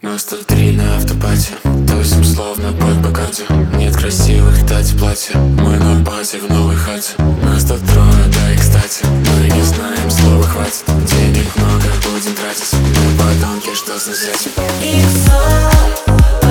Нас тут три на автопате, тусим словно под Бакарди. Нет красивых, кстати, платья, мы на пати в новой хате. Нас тут трое, да и кстати, мы не знаем, слова хватит. Денег много будем тратить, мы подонки, что сносить.